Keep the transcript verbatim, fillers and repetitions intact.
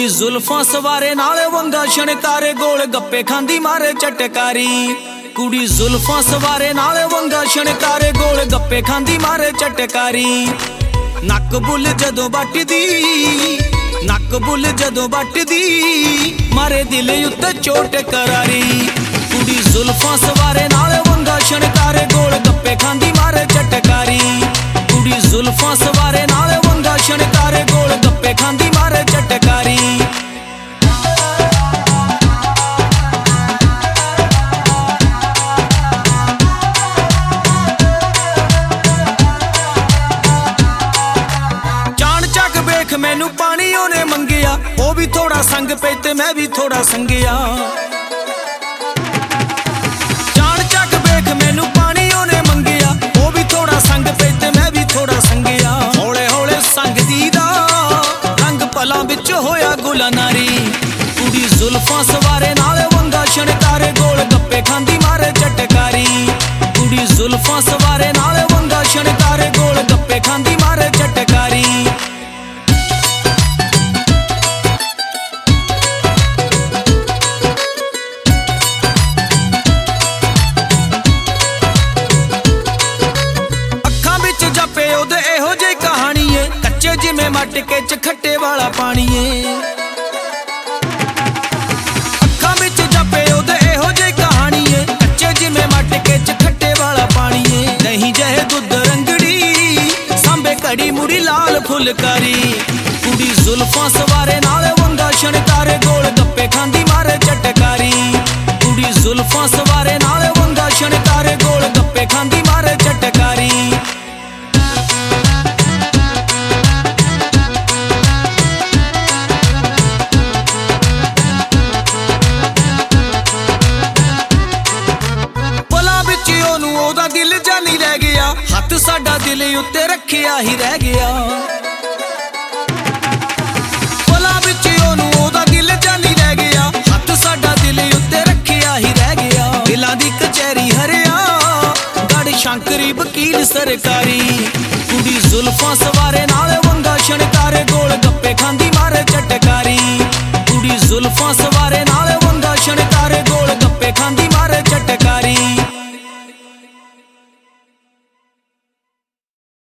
जुल्फां सवारे नाल वंगा छणकारे गोल गप्पे खांदी मारे चटकारी। कुड़ी जुल्फां सवारे नाल वंगा छणकारे गोल गप्पे खांदी मारे चटकारी। नक बुल जदों बटदी नक बुल जदों बटदी मारे दिल उत्ते चोट करारी। कुड़ी जुल्फां सवारे नाल वंगा छणकारे गोल गप्पे खांदी मारे चटकारी। कुड़ी जुल्फां सवारे नाल वंगा छणकारे गोल गप्पे खांदी मारे चटकारी। मैनू पानी ओने मंगिया वो भी थोड़ा संग पे ते मैं भी थोड़ा संगिया। जान चक बेख मैनू पानी ओने मंगिया वो भी थोड़ा संग पे ते मैं भी थोड़ा संगिया। हौले हौले संग दीदा रंग पलां विच होया गुला नारी। कुड़ी जुल्फां सवारे नाल वंगा छणकारे गोल गप्पे खांदी मारे चटकारी। कुड़ी जुल्फां सवारे नाल वंगा छणकारे गोल गप्पे खांदी मारे चटकारी। जिमें मटके च खट्टे वाला पानी है अखां विच जपे ओदे एहो जी कहानी है। कच्चे जिमें मटके च खट्टे वाला पानी है। नहीं जहे दुध रंगड़ी सांबे कड़ी मुड़ी लाल फुलकारी। कुड़ी जुल्फां सवारे नाल वंगा छणकारे गोल गप्पे खांदी मारे चटकारी। कुड़ी जुल्फां सवारे नाल वंगा छणकारे गोल गप्पे खांदी मारे चटकारी। दिल जानी रह गया हथ साडा दिल उत्ते रखिया ही रह गया। पला विच ओनू ओदा दिल जानी रह गया हथ साडा दिल उत्ते रखिया ही रह गया। दिलां दी कचहरी हरिया गड़ शंकरी वकील सरकारी। कुड़ी जुल्फां सवारे नाल